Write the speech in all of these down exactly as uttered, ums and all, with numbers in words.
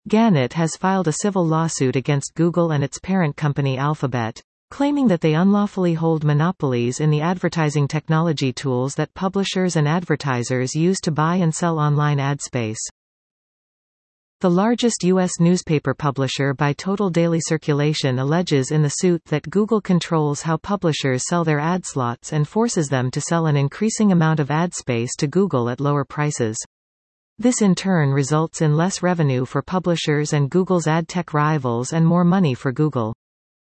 Gannett has filed a civil lawsuit against Google and its parent company Alphabet, claiming that they unlawfully hold monopolies in the advertising technology tools that publishers and advertisers use to buy and sell online ad space. The largest U S newspaper publisher by total daily circulation alleges in the suit that Google controls how publishers sell their ad slots and forces them to sell an increasing amount of ad space to Google at lower prices. This in turn results in less revenue for publishers and Google's ad tech rivals and more money for Google.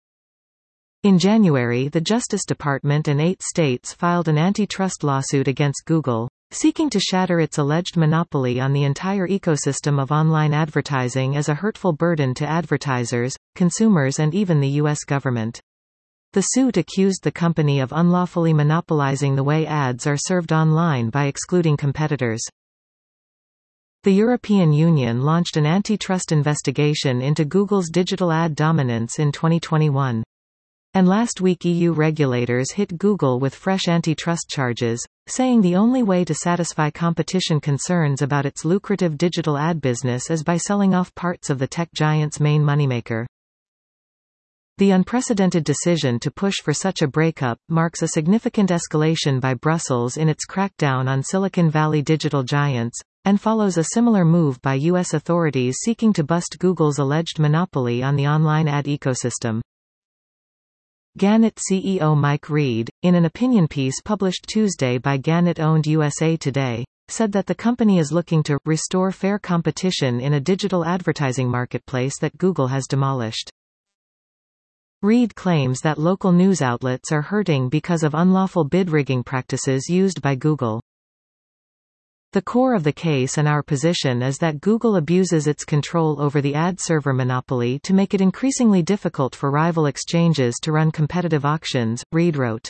In January, the Justice Department and eight states filed an antitrust lawsuit against Google, seeking to shatter its alleged monopoly on the entire ecosystem of online advertising as a hurtful burden to advertisers, consumers and even the U S government. The suit accused the company of unlawfully monopolizing the way ads are served online by excluding competitors. The European Union launched an antitrust investigation into Google's digital ad dominance in twenty twenty-one. And last week E U regulators hit Google with fresh antitrust charges, saying the only way to satisfy competition concerns about its lucrative digital ad business is by selling off parts of the tech giant's main moneymaker. The unprecedented decision to push for such a breakup marks a significant escalation by Brussels in its crackdown on Silicon Valley digital giants, and follows a similar move by U S authorities seeking to bust Google's alleged monopoly on the online ad ecosystem. Gannett C E O Mike Reed, in an opinion piece published Tuesday by Gannett-owned U S A Today, said that the company is looking to restore fair competition in a digital advertising marketplace that Google has demolished. Reed claims that local news outlets are hurting because of unlawful bid rigging practices used by Google. The core of the case and our position is that Google abuses its control over the ad server monopoly to make it increasingly difficult for rival exchanges to run competitive auctions, Reed wrote.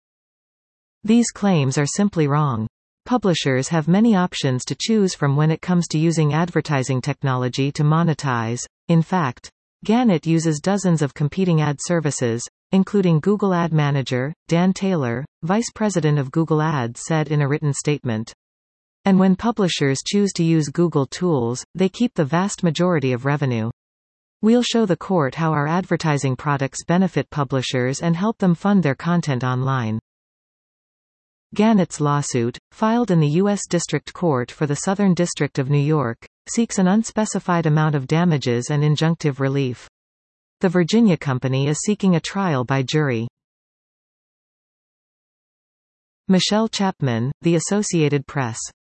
These claims are simply wrong. Publishers have many options to choose from when it comes to using advertising technology to monetize. In fact, Gannett uses dozens of competing ad services, including Google Ad Manager, Dan Taylor, vice president of Google Ads, said in a written statement. And when publishers choose to use Google tools, they keep the vast majority of revenue. We'll show the court how our advertising products benefit publishers and help them fund their content online. Gannett's lawsuit, filed in the U S District Court for the Southern District of New York, seeks an unspecified amount of damages and injunctive relief. The Virginia company is seeking a trial by jury. Michelle Chapman, The Associated Press.